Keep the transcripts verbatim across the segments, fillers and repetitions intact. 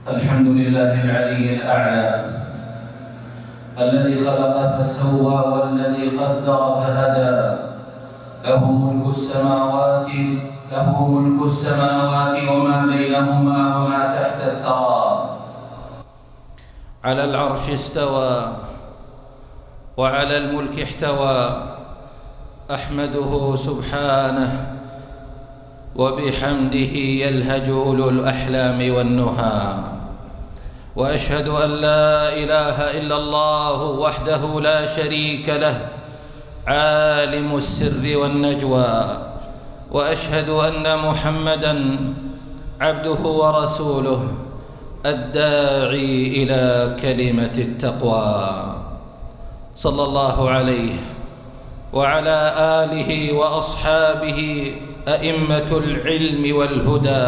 الحمد لله العلي الأعلى الذي خلق فسوى والذي قدر فهدى. له ملك السماوات له ملك السماوات وما بينهما وما تحت الثرى. على العرش استوى وعلى الملك احتوى. أحمده سبحانه وبحمده يلهج أولو الأحلام والنهى. وأشهد أن لا إله إلا الله وحده لا شريك له عالم السر والنجوى. وأشهد أن محمدًا عبده ورسوله الداعي إلى كلمة التقوى، صلى الله عليه وعلى آله وأصحابه أئمة العلم والهدى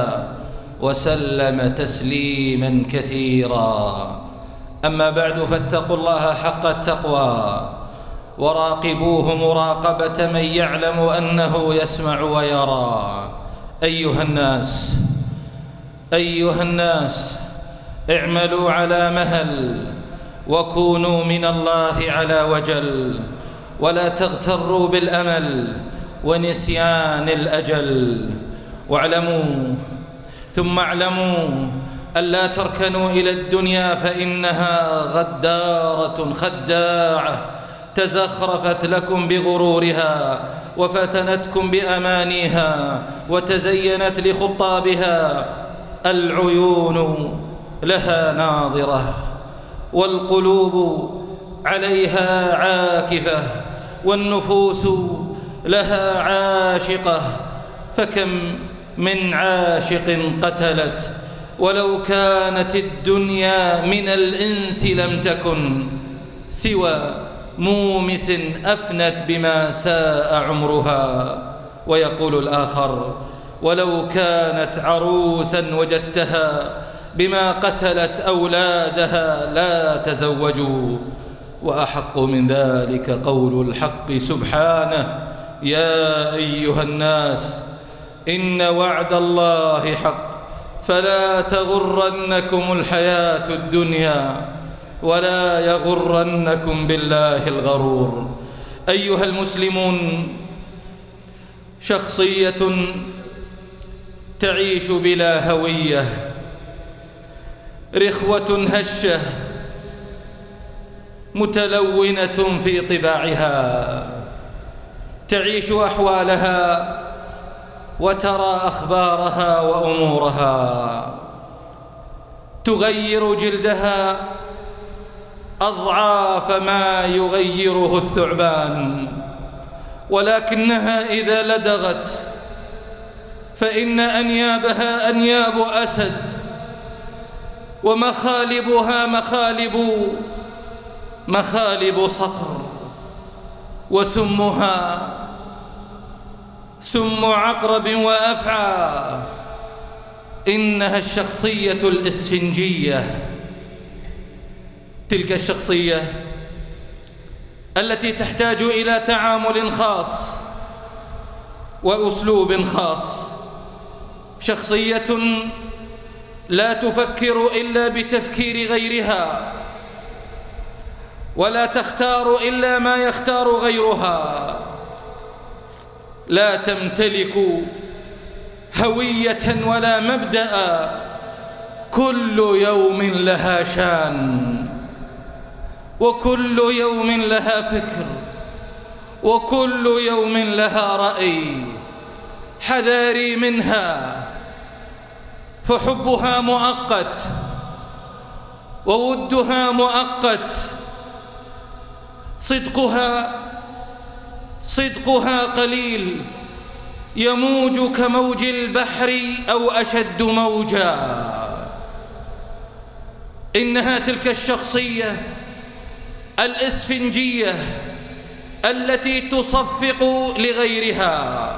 وسلم تسليما كثيرا. أما بعد، فاتقوا الله حق التقوى وراقبوه مراقبة من يعلم أنه يسمع ويرى. أيها الناس أيها الناس اعملوا على مهل وكونوا من الله على وجل، ولا تغتروا بالأمل ونسيان الأجل. واعلموا ثم اعلموا ألا تركنوا إلى الدنيا فإنها غدارة خداعة تزخرفت لكم بغرورها وفتنتكم بأمانيها وتزينت لخطابها. العيون لها ناظرة والقلوب عليها عاكفة والنفوس لها عاشقة. فكم من عاشق قتلت ولو كانت الدنيا من الإنس لم تكن سوى مومس أفنت بما ساء عمرها. ويقول الآخر: ولو كانت عروسا وجدتها بما قتلت أولادها لا تزوجوا. وأحق من ذلك قول الحق سبحانه: يا أيها الناس إن وعد الله حق فلا تغرنكم الحياة الدنيا ولا يغرنكم بالله الغرور. أيها المسلمون، شخصية تعيش بلا هوية، رخوة هشة متلونة في طباعها، تعيش أحوالها وترى أخبارها وأمورها، تغير جلدها أضعاف ما يغيره الثعبان، ولكنها إذا لدغت فإن أنيابها أنياب أسد ومخالبها مخالب مخالب صقر، وسمها سم عقرب وأفعى. إنها الشخصية الإسفنجية، تلك الشخصية التي تحتاج إلى تعامل خاص وأسلوب خاص، شخصية لا تفكر إلا بتفكير غيرها ولا تختار إلا ما يختار غيرها، لا تمتلك هوية ولا مبدأ، كل يوم لها شان وكل يوم لها فكر وكل يوم لها رأي. حذاري منها، فحبها مؤقت وودها مؤقت، صدقها صدقها قليل يموج كموج البحر أو أشد موجا. إنها تلك الشخصية الإسفنجية التي تصفق لغيرها،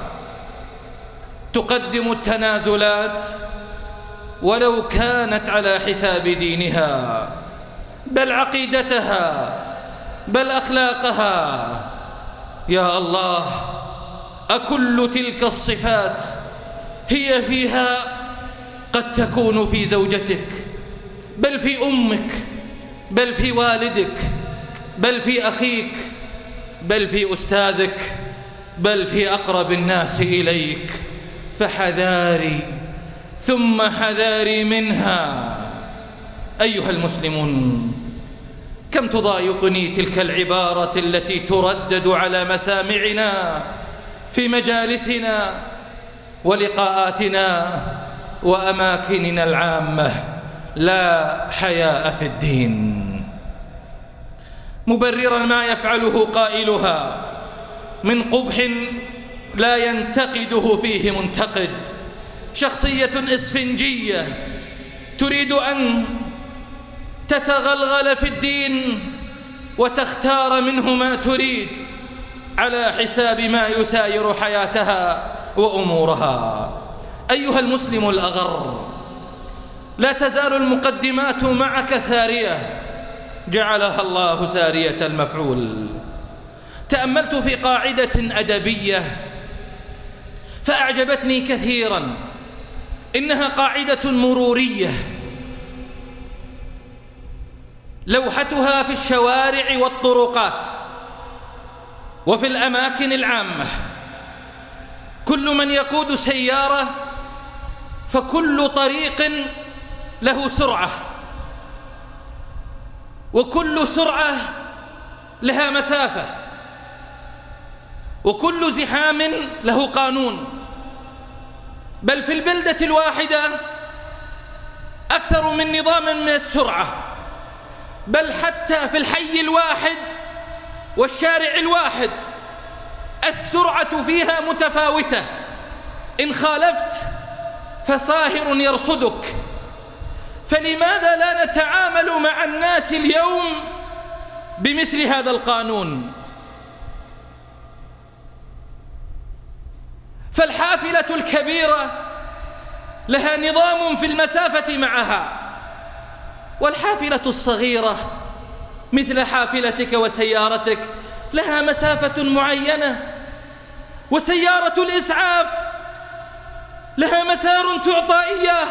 تقدم التنازلات ولو كانت على حساب دينها، بل عقيدتها، بل أخلاقها. يا الله، أكل تلك الصفات هي فيها؟ قد تكون في زوجتك بل في أمك، بل في والدك، بل في أخيك، بل في أستاذك، بل في أقرب الناس إليك. فحذاري ثم حذاري منها. أيها المسلمون، كم تضايقني تلك العبارة التي تردد على مسامعنا في مجالسنا ولقاءاتنا وأماكننا العامة: لا حياء في الدين، مبررا ما يفعله قائلها من قبح لا ينتقده فيه منتقد. شخصية إسفنجية تريد أن تتغلغل في الدين وتختار منه ما تريد على حساب ما يساير حياتها وأمورها. أيها المسلم الأغر، لا تزال المقدمات معك سارية جعلها الله سارية المفعول. تأملت في قاعدة أدبية فأعجبتني كثيرا، إنها قاعدة مرورية، لوحتها في الشوارع والطرقات وفي الأماكن العامة: كل من يقود سيارة فكل طريق له سرعة، وكل سرعة لها مسافة، وكل زحام له قانون. بل في البلدة الواحدة أكثر من نظام من السرعة، بل حتى في الحي الواحد والشارع الواحد السرعة فيها متفاوتة. إن خالفت فصاهر يرصدك. فلماذا لا نتعامل مع الناس اليوم بمثل هذا القانون؟ فالحافلة الكبيرة لها نظام في المسافة معها، والحافلة الصغيرة مثل حافلتك وسيارتك لها مسافة معينة، وسيارة الإسعاف لها مسار تعطى إياه،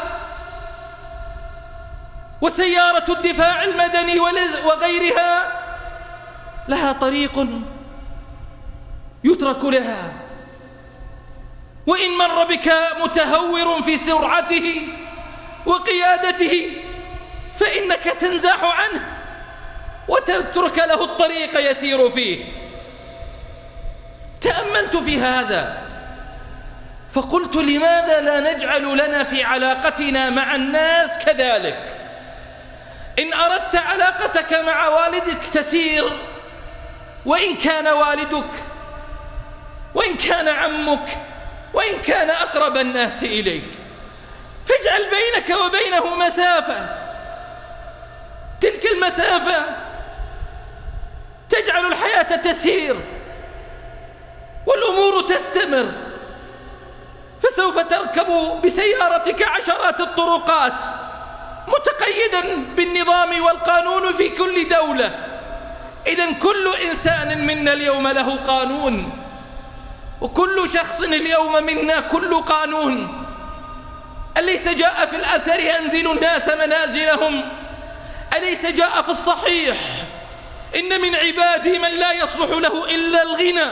وسيارة الدفاع المدني وغيرها لها طريق يترك لها. وإن مر بك متهور في سرعته وقيادته فإنك تنزاح عنه وتترك له الطريق يسير فيه. تأملت في هذا فقلت: لماذا لا نجعل لنا في علاقتنا مع الناس كذلك؟ إن أردت علاقتك مع والدك تسير، وإن كان والدك، وإن كان عمك، وإن كان أقرب الناس إليك، فاجعل بينك وبينه مسافة. تلك المسافة تجعل الحياة تسير والأمور تستمر. فسوف تركب بسيارتك عشرات الطرقات متقيدا بالنظام والقانون في كل دولة. إذن كل إنسان منا اليوم له قانون، وكل شخص اليوم منا كل قانون. أليس جاء في الأثر: أنزلوا الناس منازلهم؟ أليس جاء في الصحيح: إن من عبادي من لا يصلح له إلا الغنى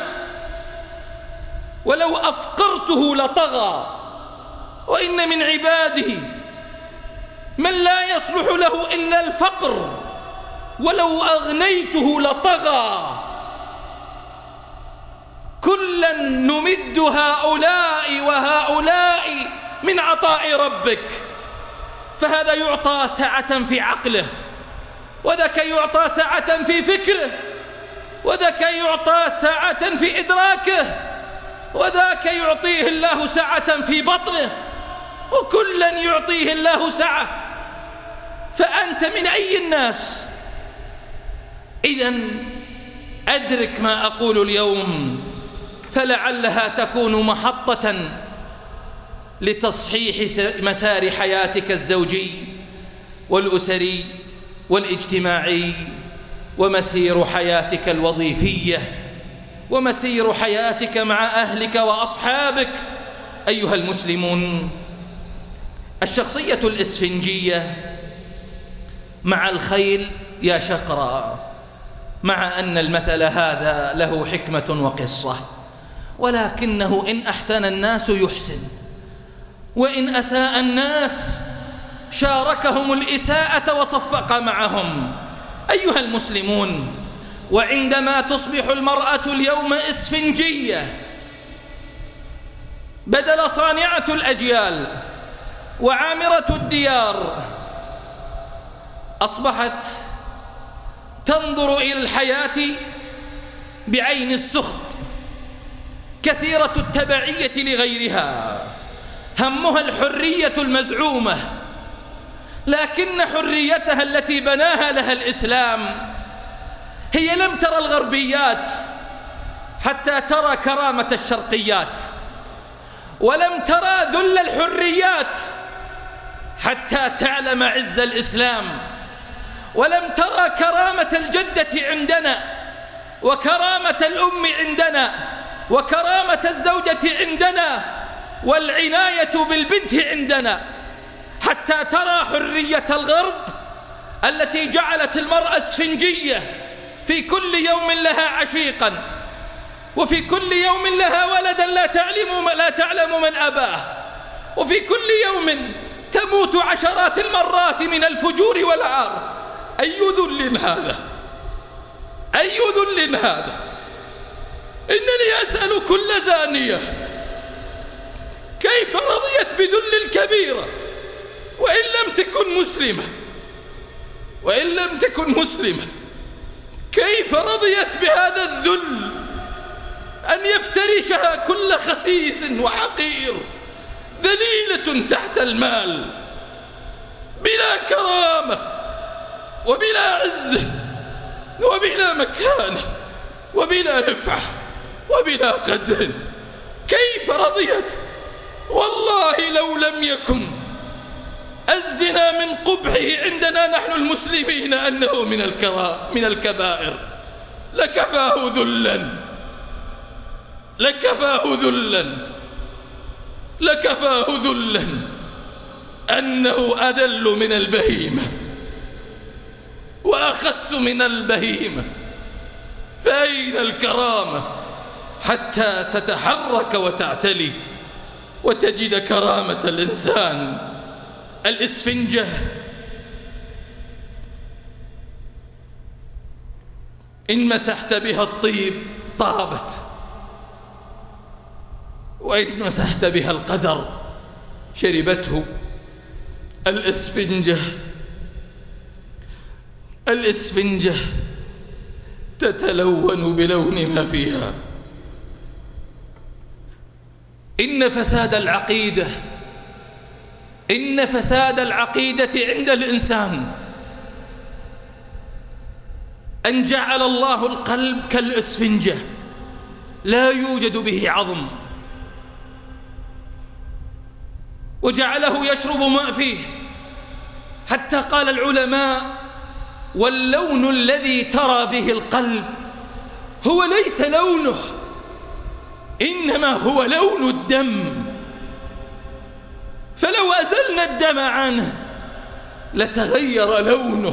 ولو أفقرته لطغى، وإن من عبادي من لا يصلح له إلا الفقر ولو أغنيته لطغى. كلا نمد هؤلاء وهؤلاء من عطاء ربك. فهذا يعطى سعة في عقله، وذاك يعطى سعة في فكره، وذاك يعطى سعة في إدراكه، وذاك يعطيه الله سعة في بطنه، وكلا يعطيه الله سعة. فأنت من أي الناس؟ إذن أدرك ما أقول اليوم، فلعلها تكون محطة لتصحيح مسار حياتك الزوجي والأسري والاجتماعي، ومسير حياتك الوظيفية، ومسير حياتك مع أهلك وأصحابك. أيها المسلمون، الشخصية الإسفنجية مع الخيل يا شقرا، مع أن المثل هذا له حكمة وقصة، ولكنه إن أحسن الناس يحسن، وإن أساء الناس شاركهم الإساءة وصفق معهم. أيها المسلمون، وعندما تصبح المرأة اليوم إسفنجية بدل صانعة الأجيال وعامرة الديار، أصبحت تنظر إلى الحياة بعين السخط، كثيرة التبعية لغيرها، همها الحرية المزعومة، لكن حريتها التي بناها لها الإسلام هي لم ترى الغربيات حتى ترى كرامة الشرقيات، ولم ترى ذل الحريات حتى تعلم عز الإسلام، ولم ترى كرامة الجدة عندنا، وكرامة الأم عندنا، وكرامة الزوجة عندنا، والعناية بالبنت عندنا، حتى ترى حرية الغرب التي جعلت المرأة اسفنجية، في كل يوم لها عشيقا، وفي كل يوم لها ولدا لا تعلم لا تعلم من أباه، وفي كل يوم تموت عشرات المرات من الفجور والعار. أي ذل هذا؟ أي ذل هذا؟ إنني أسأل كل زانية كيف رضيت بذل الكبيرة وإن لم تكن مسلمة، وإن لم تكن مسلمة كيف رضيت بهذا الذل، أن يفترشها كل خسيس وحقير، ذليلة تحت المال، بلا كرامة وبلا عزة وبلا مكانة وبلا رفعة وبلا قدر. كيف رضيت؟ والله لو لم يكن الزنا من قبحه عندنا نحن المسلمين أنه من الكرا من الكبائر لكفاه ذلا، لكفاه ذلا لكفاه ذلا أنه أذل من البهيمة وأخس من البهيمة. فأين الكرامة حتى تتحرك وتعتلي وتجد كرامة الإنسان؟ الإسفنجة إن مسحت بها الطيب طابت، وإن مسحت بها القدر شربته. الإسفنجة الإسفنجة تتلون بلون ما فيها. إن فساد العقيدة إن فساد العقيدة عند الإنسان أن جعل الله القلب كالإسفنجة لا يوجد به عظم، وجعله يشرب ماء فيه، حتى قال العلماء: واللون الذي ترى به القلب هو ليس لونه، إنما هو لون الدم، فلو أزلنا الدم عنه لتغير لونه.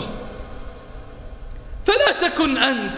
فلا تكن أنت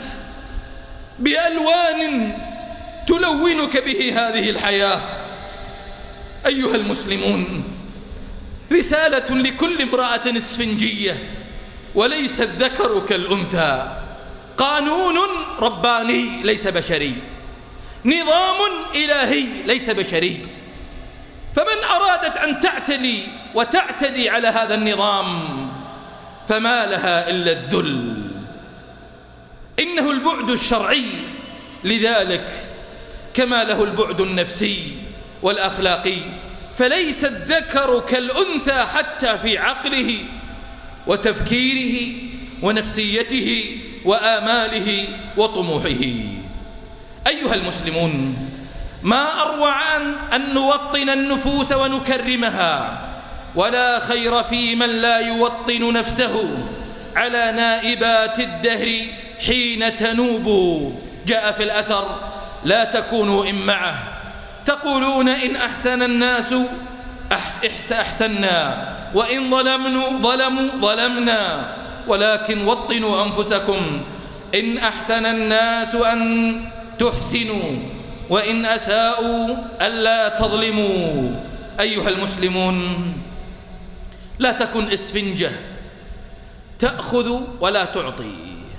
بألوان تلونك به هذه الحياة. أيها المسلمون، رسالة لكل امرأة اسفنجية: وليس الذكر كالأنثى، قانون رباني ليس بشري، نظام إلهي ليس بشري. فمن أرادت أن تعتدي وتعتدي على هذا النظام فما لها إلا الذل. إنه البعد الشرعي لذلك كما له البعد النفسي والأخلاقي، فليس الذكر كالأنثى حتى في عقله وتفكيره ونفسيته وآماله وطموحه. أيها المسلمون، ما أروع أن نوطن النفوس ونكرمها، ولا خير في من لا يوطن نفسه على نائبات الدهر حين تنوب. جاء في الأثر: لا تكونوا إمعة، تقولون إن أحسن الناس أحسنا، وإن ظلموا ظلموا ظلمنا، ولكن وطنوا أنفسكم. إن أحسن الناس أن تحسنوا وإن أساءوا ألا تظلموا. أيها المسلمون، لا تكن إسفنجة تأخذ ولا تعطي،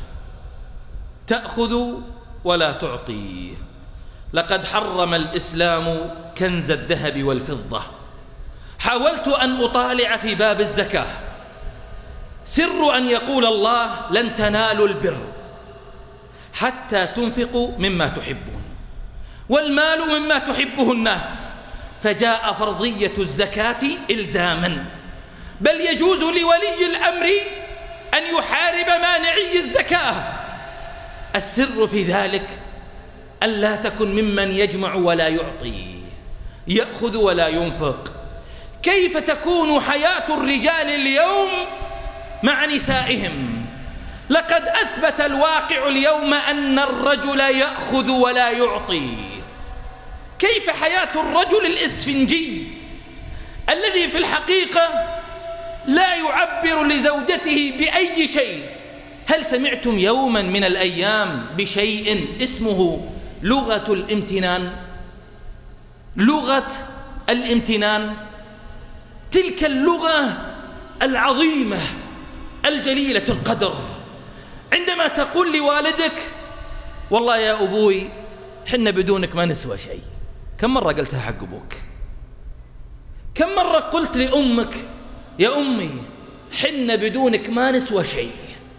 تأخذ ولا تعطي. لقد حرم الإسلام كنز الذهب والفضة. حاولت أن أطالع في باب الزكاة. سر أن يقول الله: لن تنالوا البر حتى تنفقوا مما تحبون، والمال مما تحبه الناس، فجاء فرضية الزكاة إلزاما، بل يجوز لولي الأمر أن يحارب مانعي الزكاة. السر في ذلك ألا تكن ممن يجمع ولا يعطي، يأخذ ولا ينفق. كيف تكون حياة الرجال اليوم مع نسائهم؟ لقد أثبت الواقع اليوم أن الرجل يأخذ ولا يعطي. كيف حياة الرجل الإسفنجي الذي في الحقيقة لا يعبر لزوجته بأي شيء؟ هل سمعتم يوما من الأيام بشيء اسمه لغة الامتنان؟ لغة الامتنان، تلك اللغة العظيمة الجليلة القدر، عندما تقول لوالدك: والله يا أبوي حنا بدونك ما نسوى شيء. كم مرة قلتها حق أبوك؟ كم مرة قلت لأمك: يا أمي حنا بدونك ما نسوى شيء؟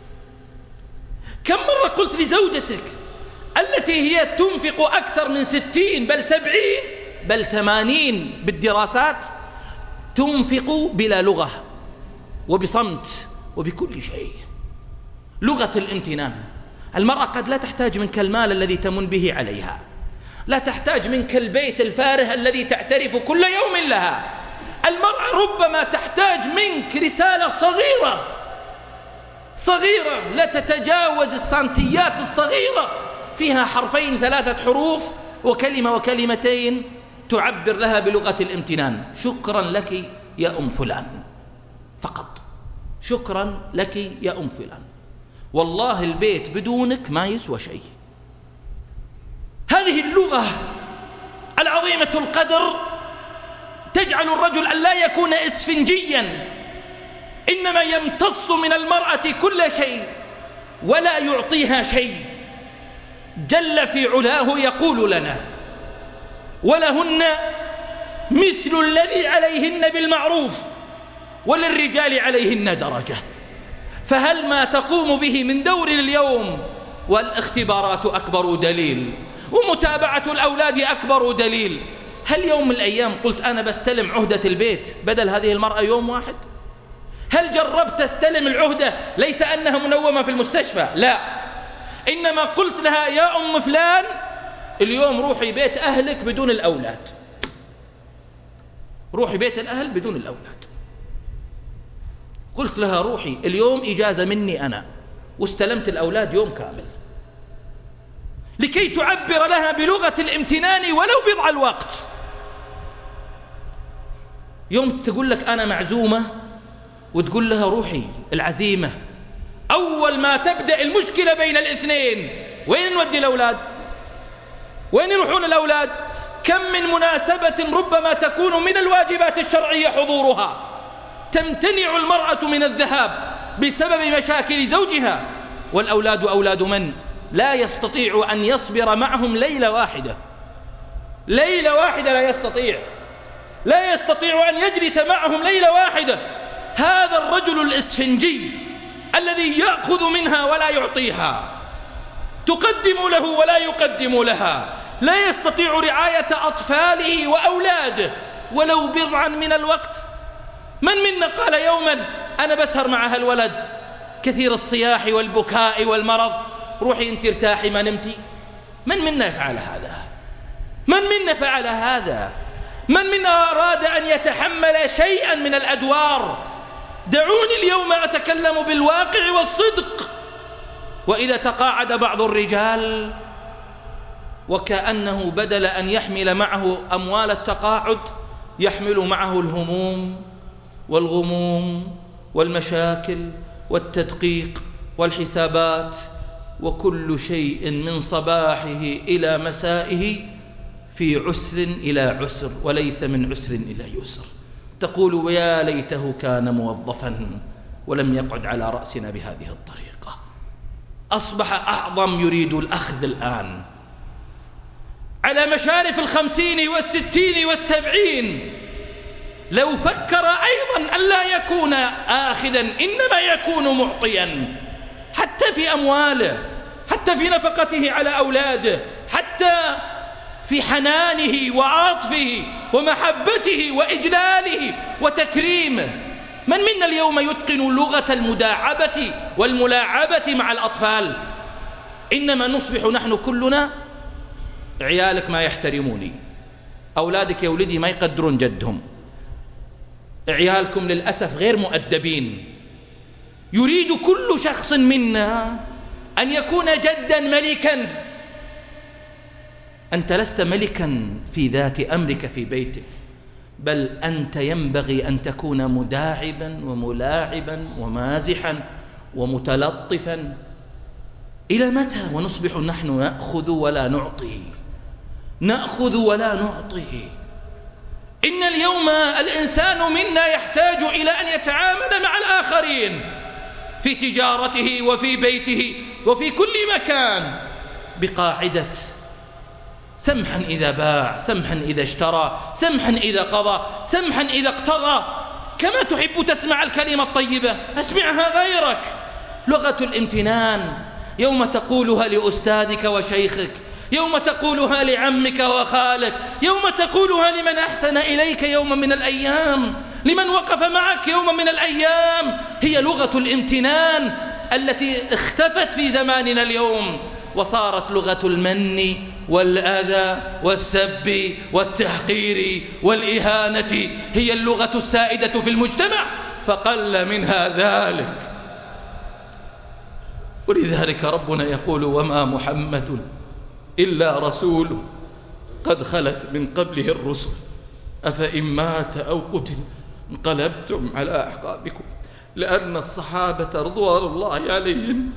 كم مرة قلت لزوجتك التي هي تنفق أكثر من ستين بل سبعين بل ثمانين بالدراسات، تنفق بلا لغة وبصمت وبكل شيء؟ لغة الامتنان. المرأة قد لا تحتاج منك المال الذي تمن به عليها، لا تحتاج منك البيت الفارهة الذي تعترف كل يوم لها. المرأة ربما تحتاج منك رسالة صغيرة صغيرة لا تتجاوز السنتيات الصغيرة، فيها حرفين ثلاثة حروف وكلمة وكلمتين تعبر لها بلغة الامتنان: شكرا لك يا أم فلان، فقط شكرا لك يا أم فلان، والله البيت بدونك ما يسوى شيء. هذه اللغة العظيمة القدر تجعل الرجل أن لا يكون إسفنجيا، إنما يمتص من المرأة كل شيء ولا يعطيها شيء. جل في علاه يقول لنا: ولهن مثل الذي عليهن بالمعروف وللرجال عليهن درجة. فهل ما تقوم به من دور اليوم، والاختبارات أكبر دليل، ومتابعة الأولاد أكبر دليل، هل يوم من الأيام قلت أنا بستلم عهدة البيت بدل هذه المرأة يوم واحد؟ هل جربت تستلم العهدة ليس أنها منومة في المستشفى، لا، إنما قلت لها: يا أم فلان اليوم روحي بيت أهلك بدون الأولاد، روحي بيت الأهل بدون الأولاد. قلت لها: روحي اليوم إجازة مني أنا، واستلمت الأولاد يوم كامل، لكي تعبر لها بلغة الامتنان ولو بضع الوقت. يوم تقول لك أنا معزومة وتقول لها روحي العزيمة، أول ما تبدأ المشكلة بين الاثنين: وين نودي الأولاد؟ وين يروحون الأولاد؟ كم من مناسبة ربما تكون من الواجبات الشرعية حضورها تمتنع المرأة من الذهاب بسبب مشاكل زوجها، والأولاد أولاد من؟ لا يستطيع أن يصبر معهم ليلة واحدة، ليلة واحدة لا يستطيع، لا يستطيع أن يجلس معهم ليلة واحدة. هذا الرجل الإسفنجي الذي يأخذ منها ولا يعطيها، تقدم له ولا يقدم لها، لا يستطيع رعاية أطفاله وأولاده ولو بضعا من الوقت. من منا قال يوما أنا بسهر مع هالولد كثير الصياح والبكاء والمرض، روحي انت ارتاحي ما نمتي؟ من منا يفعل هذا؟ من منا فعل هذا؟ من منا أراد أن يتحمل شيئا من الأدوار؟ دعوني اليوم أتكلم بالواقع والصدق. وإذا تقاعد بعض الرجال وكأنه بدل أن يحمل معه أموال التقاعد يحمل معه الهموم والغموم والمشاكل والتدقيق والحسابات، وكل شيء من صباحه إلى مسائه في عسر إلى عسر، وليس من عسر إلى يسر. تقول ويا ليته كان موظفا ولم يقعد على رأسنا بهذه الطريقة. أصبح أعظم يريد الأخذ الآن على مشارف الخمسين والستين والسبعين. لو فكر أيضا أن لا يكون آخذا، إنما يكون معطيا، حتى في أمواله، حتى في نفقته على أولاده، حتى في حنانه وعاطفه ومحبته وإجلاله وتكريمه. من منا اليوم يتقن لغة المداعبة والملاعبة مع الأطفال؟ إنما نصبح نحن كلنا عيالك ما يحترموني، أولادك يا ولدي ما يقدرون جدهم، عيالكم للأسف غير مؤدبين. يريد كل شخص منا أن يكون جدا ملكا. أنت لست ملكا في ذات أمرك في بيتك، بل أنت ينبغي أن تكون مداعبا وملاعبا ومازحا ومتلطفا. إلى متى ونصبح نحن نأخذ ولا نعطي، نأخذ ولا نعطي؟ إن اليوم الإنسان منا يحتاج إلى أن يتعامل مع الآخرين في تجارته وفي بيته وفي كل مكان بقاعدة سمحا إذا باع، سمحا إذا اشترى، سمحا إذا قضى، سمحا إذا اقتضى. كما تحب تسمع الكلمة الطيبة اسمعها غيرك. لغة الامتنان يوم تقولها لأستاذك وشيخك، يوم تقولها لعمك وخالك، يوم تقولها لمن أحسن إليك يوم من الأيام، لمن وقف معك يوم من الأيام، هي لغة الامتنان التي اختفت في زماننا اليوم، وصارت لغة المن والأذى والسب والتحقير والإهانة هي اللغة السائدة في المجتمع، فقل منها ذلك. ولذلك ربنا يقول وما محمد إلا رسول قد خلت من قبله الرسل أفإن مات أو قتل انقلبتم على أعقابكم. لأن الصحابة رضوان الله عليهم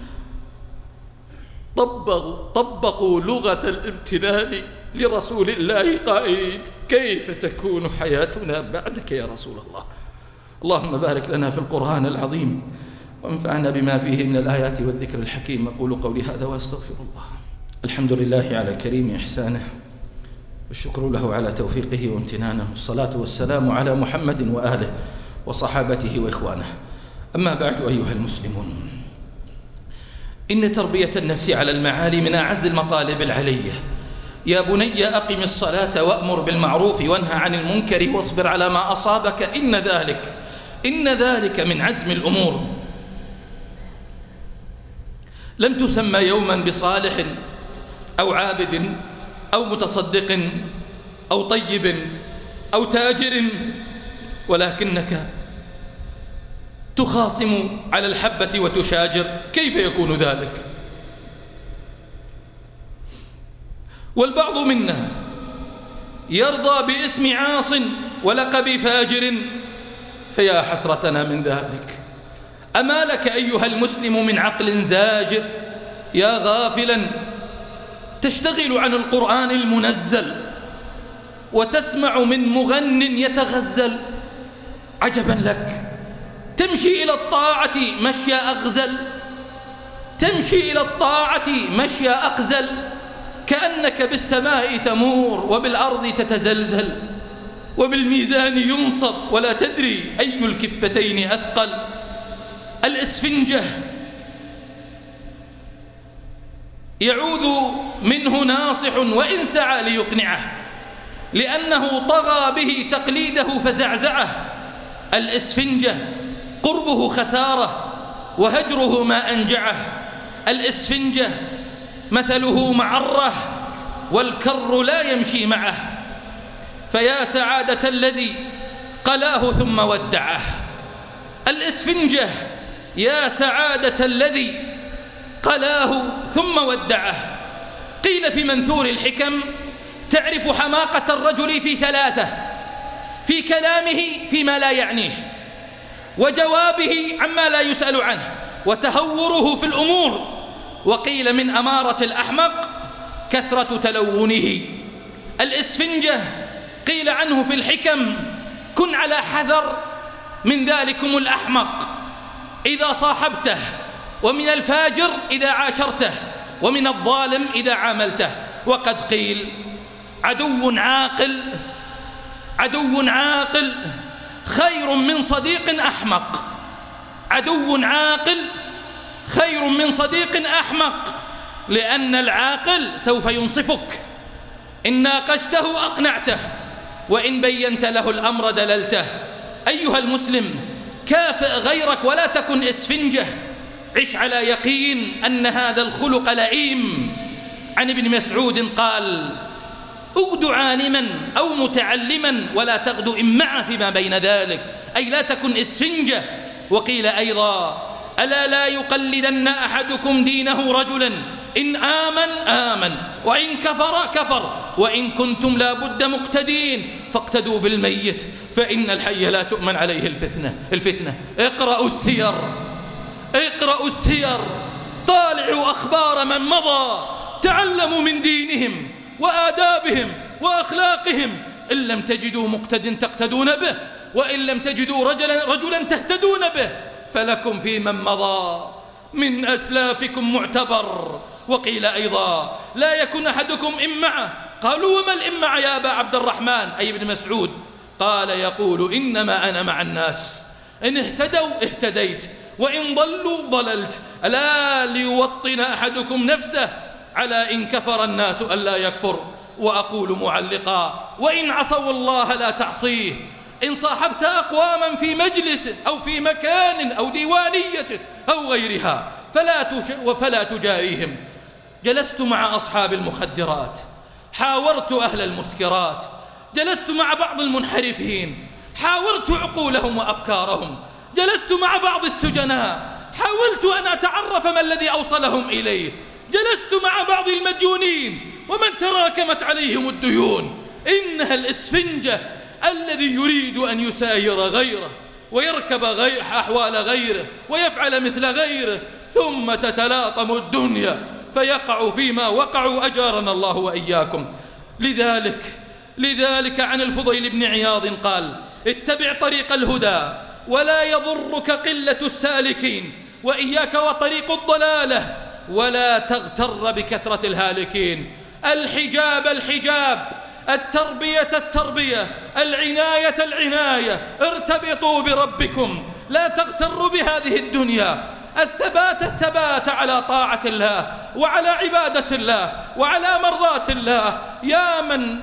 طبقوا, طبقوا لغة الامتنان لرسول الله قائلين كيف تكون حياتنا بعدك يا رسول الله. اللهم بارك لنا في القرآن العظيم وانفعنا بما فيه من الآيات والذكر الحكيم. أقول قولي هذا وأستغفر الله. الحمد لله على كريم إحسانه، والشكر له على توفيقه وامتنانه، الصلاة والسلام على محمد وآله وصحابته وإخوانه. أما بعد أيها المسلمون، إن تربية النفس على المعالي من أعز المطالب العلية. يا بني أقم الصلاة وأمر بالمعروف وانهى عن المنكر واصبر على ما أصابك إن ذلك إن ذلك من عزم الأمور. لم تسمى يوما بصالح أو عابد أو متصدق أو طيب أو تاجر، ولكنك تخاصم على الحبة وتشاجر. كيف يكون ذلك؟ والبعض منا يرضى باسم عاص ولقب فاجر، فيا حسرتنا من ذلك. أما لك أيها المسلم من عقل زاجر يا غافلا تشتغل عن القرآن المنزل وتسمع من مغن يتغزل؟ عجبا لك، تمشي إلى الطاعة مشي أغزل، تمشي إلى الطاعة مشي أغزل، كأنك بالسماء تمور وبالأرض تتزلزل وبالميزان ينصب ولا تدري أي الكفتين أثقل. الإسفنجة يعوذ منه ناصح وإن سعى ليقنعه، لأنه طغى به تقليده فزعزعه. الإسفنجة قربه خسارة وهجره ما أنجعه. الإسفنجة مثله معره والكر لا يمشي معه. فيا سعادة الذي قلاه ثم ودعه. الإسفنجة يا سعادة الذي قلاه ثم ودعه. قيل في منثور الحكم تعرف حماقة الرجل في ثلاثة: في كلامه فيما لا يعنيه، وجوابه عما لا يسأل عنه وتهوره في الأمور. وقيل من أمارة الأحمق كثرة تلونه. الإسفنجة قيل عنه في الحكم: كن على حذر من ذلكم الأحمق إذا صاحبته، ومن الفاجر إذا عاشرته، ومن الظالم إذا عاملته. وقد قيل: عدو عاقل عدو عاقل خير من صديق أحمق. عدو عاقل خير من صديق أحمق، لأن العاقل سوف ينصفك، إن ناقشته أقنعته، وإن بينت له الأمر دللته. أيها المسلم، كافئ غيرك ولا تكن إسفنجة. عش على يقين أن هذا الخلق لئيم. عن ابن مسعود قال: اغد عالما أو متعلما ولا تغد إمعا فيما بين ذلك، أي لا تكن إسفنجة. وقيل أيضا: ألا لا يقلدن أحدكم دينه رجلا إن آمن آمن وإن كفر كفر، وإن كنتم لا بد مقتدين فاقتدوا بالميت فإن الحي لا تؤمن عليه الفتنة. الفتنة اقرأوا السير اقرأوا السير طالعوا أخبار من مضى، تعلموا من دينهم وآدابهم وأخلاقهم. إن لم تجدوا مقتد تقتدون به، وإن لم تجدوا رجلا, رجلا تهتدون به، فلكم في من مضى من أسلافكم معتبر. وقيل أيضا: لا يكن أحدكم إمعة. قالوا: وما الإمعة يا أبا عبد الرحمن، أي ابن مسعود؟ قال: يقول: إنما أنا مع الناس، إن اهتدوا اهتديت وإن ضلوا ضللت. ألا ليوطن أحدكم نفسه على إن كفر الناس ألا يكفر. وأقول معلقا: وإن عصوا الله لا تعصيه. إن صاحبت أقواما في مجلس أو في مكان أو ديوانية أو غيرها فلا, تش... فلا تجاريهم. جلست مع أصحاب المخدرات، حاورت أهل المسكرات، جلست مع بعض المنحرفين، حاورت عقولهم وأفكارهم، جلست مع بعض السجناء، حاولت أن أتعرف ما الذي أوصلهم إليه، جلست مع بعض المديونين ومن تراكمت عليهم الديون. إنها الإسفنجة الذي يريد أن يساير غيره ويركب غير أحوال غيره ويفعل مثل غيره، ثم تتلاطم الدنيا فيقع فيما وقعوا، أجارنا الله وإياكم. لذلك لذلك عن الفضيل بن عياض قال: اتبع طريق الهدى ولا يضرك قلة السالكين، وإياك وطريق الضلالة ولا تغتر بكثرة الهالكين. الحجاب الحجاب، التربية التربية، العناية العناية. ارتبطوا بربكم، لا تغتروا بهذه الدنيا. الثبات الثبات على طاعة الله وعلى عبادة الله وعلى مرضاة الله. يا من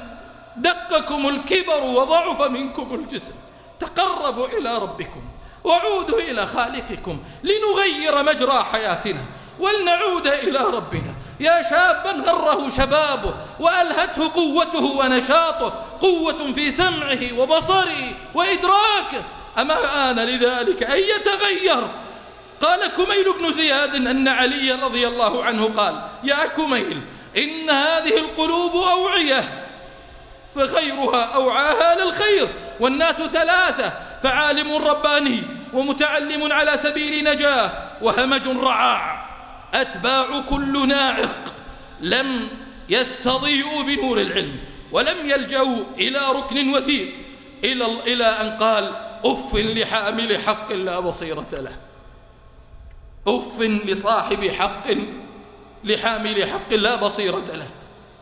دقكم الكبر وضعف منكم الجسم، تقربوا إلى ربكم وعودوا إلى خالقكم لنغير مجرى حياتنا ولنعود إلى ربنا. يا شابا غره شبابه وألهته قوته ونشاطه، قوة في سمعه وبصره وإدراكه، أما آن لذلك أن يتغير. قال كميل بن زياد أن علي رضي الله عنه قال: يا كميل، إن هذه القلوب أوعية فخيرها أوعاها للخير، والناس ثلاثة: فعالم رباني، ومتعلم على سبيل نجاه، وهمج رعاع. أتباع كل ناعق لم يستضيئوا بنور العلم ولم يلجأوا إلى ركن وثيق، إلى, إلى أن قال: أف لحامل حق لا بصيرة له. أف لصاحب حق لحامل حق لا بصيرة له.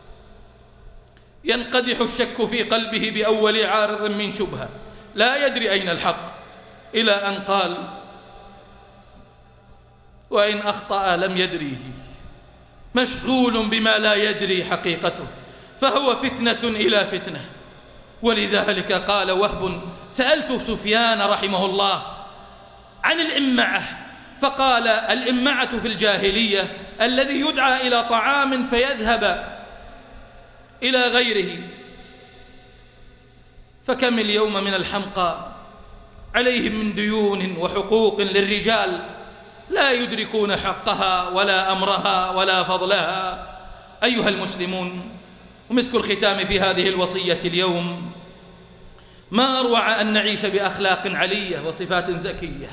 ينقدح الشك في قلبه بأول عارض من شبهة لا يدري أين الحق، إلى أن قال: وإن أخطأ لم يدريه، مشغول بما لا يدري حقيقته، فهو فتنة إلى فتنة. ولذلك قال وهب: سألت سفيان رحمه الله عن الإمعة، فقال: الإمعة في الجاهلية الذي يدعى إلى طعام فيذهب إلى غيره. فكم اليوم من الحمقى عليهم من ديون وحقوق للرجال لا يدركون حقها ولا أمرها ولا فضلها. أيها المسلمون، ومسك الختام في هذه الوصية اليوم: ما أروع أن نعيش بأخلاق علية وصفات زكية.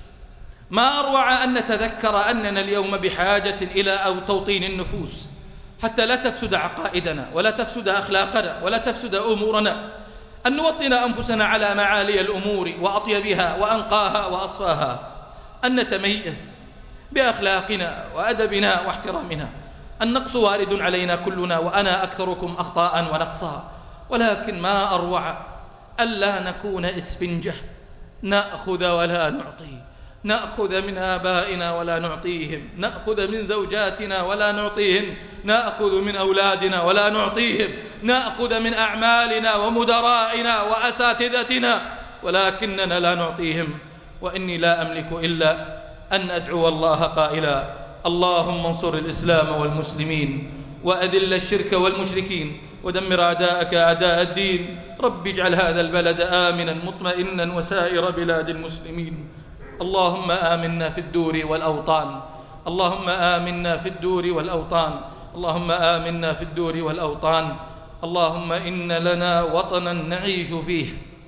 ما أروع أن نتذكر أننا اليوم بحاجة إلى أو توطين النفوس حتى لا تفسد عقائدنا ولا تفسد أخلاقنا ولا تفسد أمورنا، أن نوطن أنفسنا على معالي الأمور وأطيبها وأنقاها وأصفاها، أن نتميز بأخلاقنا وأدبنا واحترامنا. النقص وارد علينا كلنا، وأنا أكثركم أخطاء ونقصا، ولكن ما أروع ألا نكون إسفنجة نأخذ ولا نعطي، نأخذ من آبائنا ولا نعطيهم، نأخذ من زوجاتنا ولا نعطيهم، نأخذ من أولادنا ولا نعطيهم، نأخذ من أعمالنا ومدرائنا وأساتذتنا ولكننا لا نعطيهم. وإني لا أملك إلا أن أدعو الله قائلا: اللهم انصر الإسلام والمسلمين وأذل الشرك والمشركين ودمر أعداءك أعداء الدين. رب اجعل هذا البلد آمنا مطمئنا وسائر بلاد المسلمين. اللهم آمنا في الدور والأوطان، اللهم آمنا في الدور والأوطان، اللهم آمنا في الدور والأوطان. اللهم إن لنا وطنا نعيش فيه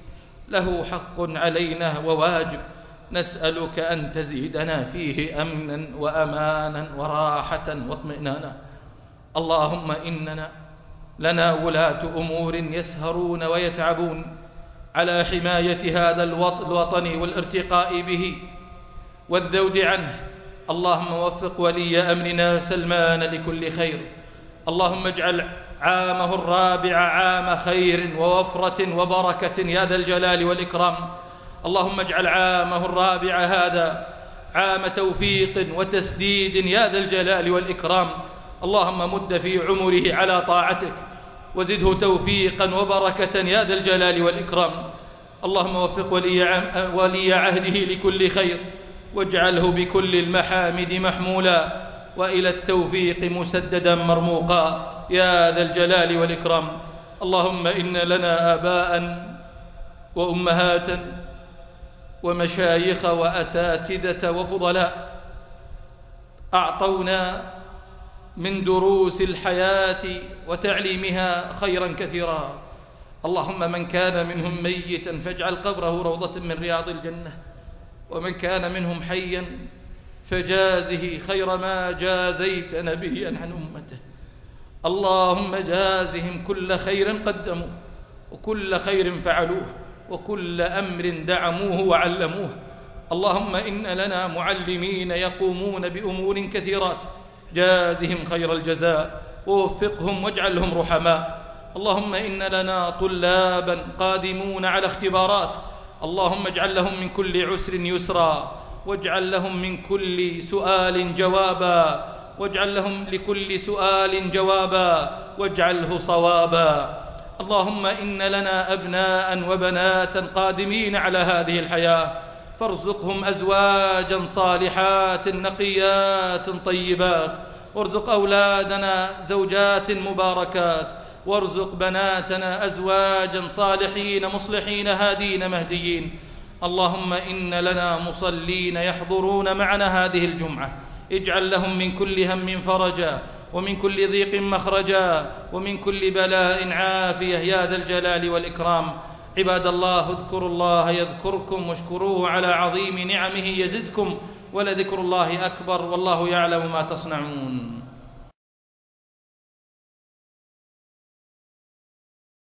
له حق علينا وواجب، نسألك أن تزيدنا فيه أمنا وأمانا وراحة واطمئنانا. اللهم إننا لنا ولاة أمور يسهرون ويتعبون على حماية هذا الوطن والارتقاء به والذود عنه. اللهم وفق ولي أمرنا سلمان لكل خير. اللهم اجعل عامه الرابع عام خير ووفرة وبركة يا ذا الجلال والإكرام. اللهم اجعل عامه الرابع هذا عام توفيق وتسديد يا ذا الجلال والإكرام. اللهم مد في عمره على طاعتك وزده توفيقا وبركة يا ذا الجلال والإكرام. اللهم وفق ولي عهده لكل خير واجعله بكل المحامد محمولا وإلى التوفيق مسددا مرموقا يا ذا الجلال والإكرام. اللهم إن لنا آباء وأمهات ومشايخ وأساتذة وفضلاء أعطونا من دروس الحياة وتعليمها خيرا كثيرا. اللهم من كان منهم ميتا فاجعل قبره روضة من رياض الجنة، ومن كان منهم حيا فجازه خير ما جازيت نبيا عن أمته. اللهم جازهم كل خير قدموه وكل خير فعلوه وكل أمر دعموه وعلموه. اللهم إن لنا معلمين يقومون بأمور كثيرات، جازهم خير الجزاء ووفقهم واجعلهم رحماء. اللهم إن لنا طلابا قادمون على اختبارات، اللهم اجعل لهم من كل عسر يسرا، واجعل لهم من كل سؤال جوابا، واجعل لهم لكل سؤال جوابا واجعله صوابا. اللهم إن لنا أبناء وبنات قادمين على هذه الحياة، فارزقهم أزواجا صالحات نقيات طيبات، وارزق أولادنا زوجات مباركات، وارزق بناتنا أزواجا صالحين مصلحين هادين مهديين. اللهم إن لنا مصلين يحضرون معنا هذه الجمعة، اجعل لهم من كل هم فرجا ومن كل ضيق مخرجا ومن كل بلاء عافية يا ذا الجلال والإكرام. عباد الله، اذكروا الله يذكركم واشكروه على عظيم نعمه يزدكم، ولذكر الله أكبر والله يعلم ما تصنعون.